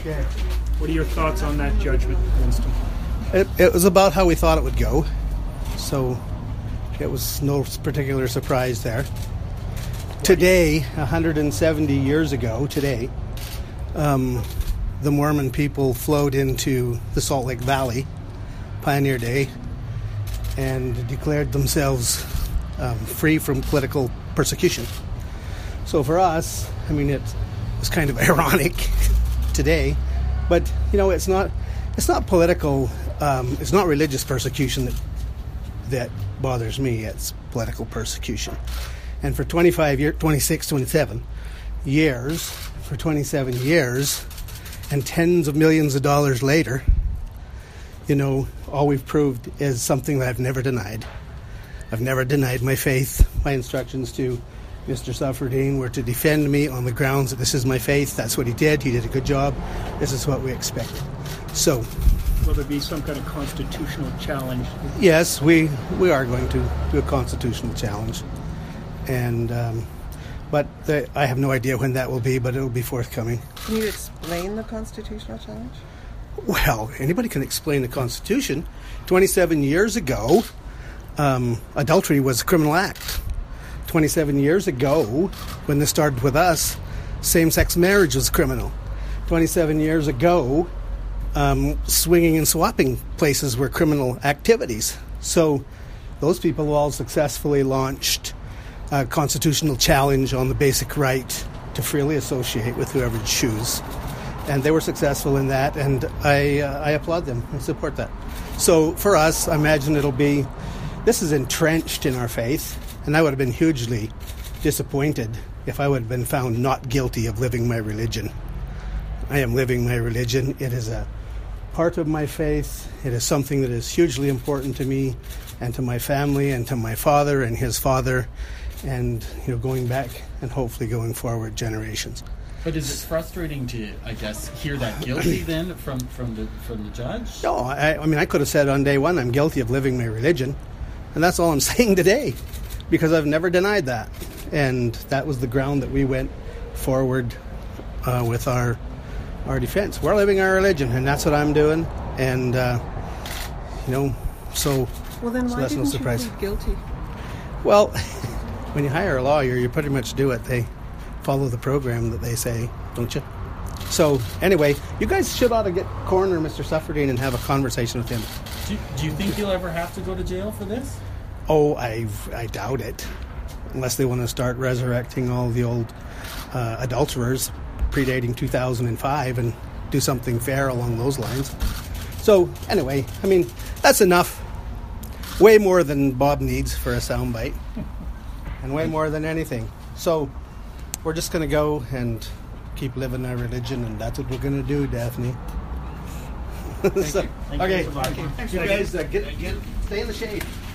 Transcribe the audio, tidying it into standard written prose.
Okay. What are your thoughts on that judgment, Winston? It was about how we thought it would go, so it was no particular surprise there. Today, 170 years ago, the Mormon people flowed into the Salt Lake Valley, Pioneer Day, and declared themselves free from political persecution. So for us, I mean, it was kind of ironic today, but it's not political. It's not religious persecution that bothers me. It's political persecution. And for 27 years, and tens of millions of dollars later, all we've proved is something that I've never denied. I've never denied my faith. My instructions to Mr. Suffredine were to defend me on the grounds that this is my faith. That's what he did. He did a good job. This is what we expect. So, will there be some kind of constitutional challenge? Yes, we are going to do a constitutional challenge. And but I have no idea when that will be, but it will be forthcoming. Can you explain the constitutional challenge? Well, anybody can explain the Constitution. 27 years ago, adultery was a criminal act. 27 years ago, when this started with us, same-sex marriage was criminal. 27 years ago, swinging and swapping places were criminal activities. So those people all successfully launched a constitutional challenge on the basic right to freely associate with whoever you choose. And they were successful in that, and I applaud them. I support that. So for us, I imagine this is entrenched in our faith, and I would have been hugely disappointed if I would have been found not guilty of living my religion. I am living my religion. It is a part of my faith. It is something that is hugely important to me and to my family and to my father and his father, and going back and hopefully going forward generations. But is it frustrating to, I guess, hear that guilty then from the judge? No, I mean, I could have said on day one, I'm guilty of living my religion, and that's all I'm saying today, because I've never denied that, and that was the ground that we went forward with our defense. We're living our religion, and that's what I'm doing, and so. Well, then so why that's didn't no surprise. you plead guilty? Well, when you hire a lawyer, you pretty much do it. They follow the program that they say, don't you? So, anyway, you guys should ought to corner Mr. Suffredine and have a conversation with him. Do you think you'll ever have to go to jail for this? Oh, I doubt it. Unless they want to start resurrecting all the old adulterers predating 2005 and do something fair along those lines. So, anyway, I mean, that's enough. Way more than Bob needs for a soundbite. And way more than anything. So, we're just going to go and keep living our religion, and that's what we're going to do, Daphne. Thank you. Okay. Thank you. You guys stay in the shade.